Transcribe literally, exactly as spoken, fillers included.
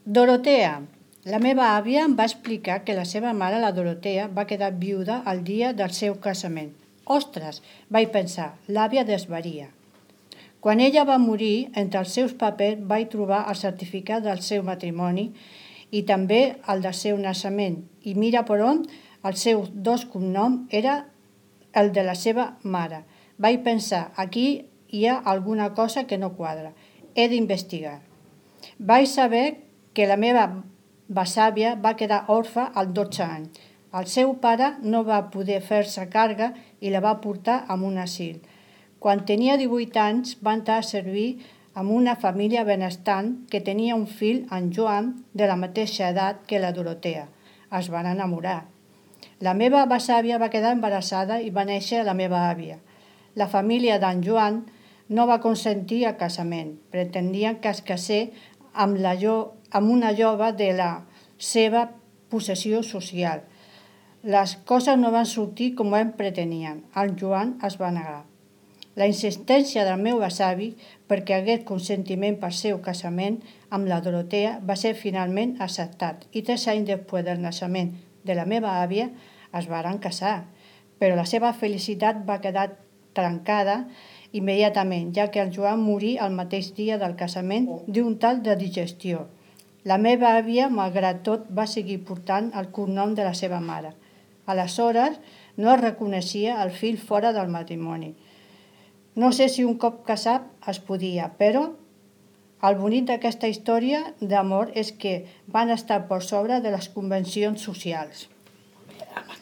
Dorotea. La meva àvia em va explicar que la seva mare, la Dorotea, va quedar viuda el dia del seu casament. Ostres, vaig pensar, l'àvia desvaria. Quan ella va morir, entre els seus papers vaig trobar el certificat del seu matrimoni i també el del seu naixement. I mira per on, el seu dos cognom era el de la seva mare. Vaig pensar, aquí hi ha alguna cosa que no quadra. He d'investigar. Vaig saber que la meva besàvia va quedar orfa als dotze anys. El seu pare no va poder fer-se càrrega i la va portar a un asil. Quan tenia divuit anys va entrar a servir amb una família benestant que tenia un fill, en Joan, de la mateixa edat que la Dorotea. Es van enamorar. La meva besàvia va quedar embarassada i va néixer la meva àvia. La família d'en Joan no va consentir el casament. Pretendien que es casés amb, la jo, amb una jove de la seva possessió social. Les coses no van sortir com em pretenien. El Joan es va negar. La insistència del meu besavi perquè hagués consentiment pel seu casament amb la Dorotea va ser finalment acceptat i tres anys després del naixement de la meva àvia es varen casar, però la seva felicitat va quedar trencada immediatament, ja que el Joan morí el mateix dia del casament d'un tal de digestió. La meva àvia, malgrat tot, va seguir portant el cognom de la seva mare. Aleshores, no es reconeixia el fill fora del matrimoni. No sé si un cop casat es podia, però el bonic d'aquesta història d'amor és que van estar per sobre de les convencions socials.